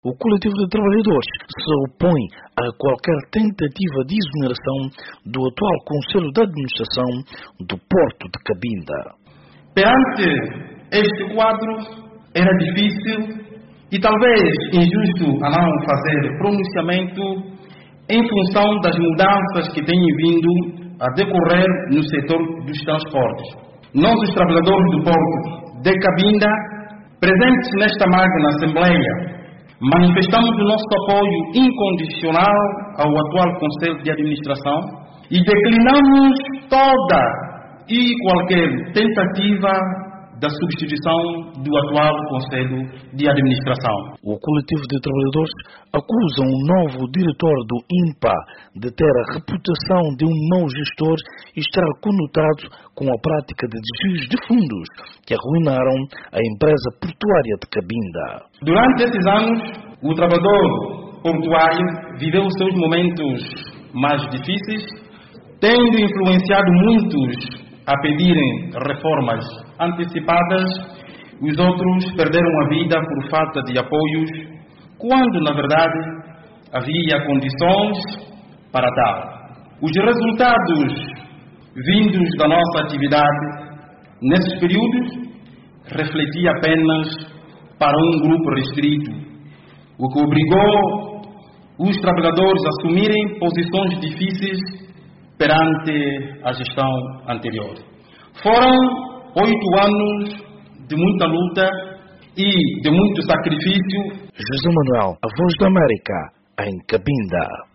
O coletivo de trabalhadores se opõe a qualquer tentativa de exoneração do atual Conselho de Administração do Porto de Cabinda. Perante este quadro, era difícil e talvez injusto a não fazer pronunciamento em função das mudanças que têm vindo a decorrer no setor dos transportes. Nós, os trabalhadores do Porto de Cabinda, presentes nesta magna Assembleia, manifestamos o nosso apoio incondicional ao atual Conselho de Administração e declinamos toda e qualquer tentativa da substituição do atual Conselho de Administração. O coletivo de trabalhadores acusa um novo diretor do INPA de ter a reputação de um mau gestor e estar conotado com a prática de desvios de fundos que arruinaram a empresa portuária de Cabinda. Durante esses anos, o trabalhador portuário viveu os seus momentos mais difíceis, tendo influenciado muitos a pedirem reformas antecipadas, os outros perderam a vida por falta de apoios, quando, na verdade, havia condições para tal. Os resultados vindos da nossa atividade nesses períodos refletiam apenas para um grupo restrito, o que obrigou os trabalhadores a assumirem posições difíceis perante a gestão anterior. Foram 8 anos de muita luta e de muito sacrifício. José Manuel, a Voz da América, em Cabinda.